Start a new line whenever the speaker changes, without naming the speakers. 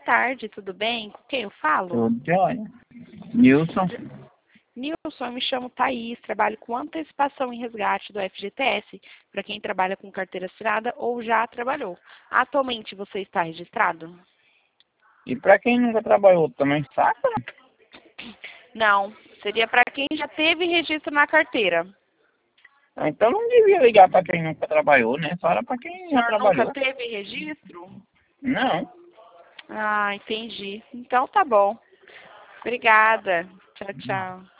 tarde, tudo bem? Com quem eu falo?
Tudo jóia. Nilson.
Nilson, eu me chamo Thaís, trabalho com antecipação e resgate do FGTS, para quem trabalha com carteira assinada ou já trabalhou. Atualmente você está registrado?
E pra quem nunca trabalhou também, saca?
Não, seria para quem já teve registro na carteira.
Então não devia ligar pra quem nunca trabalhou, né? Só era pra quem
O
já
senhor nunca
trabalhou.
teve registro?
Não.
Ah, entendi. Então tá bom. Obrigada. Tchau, tchau.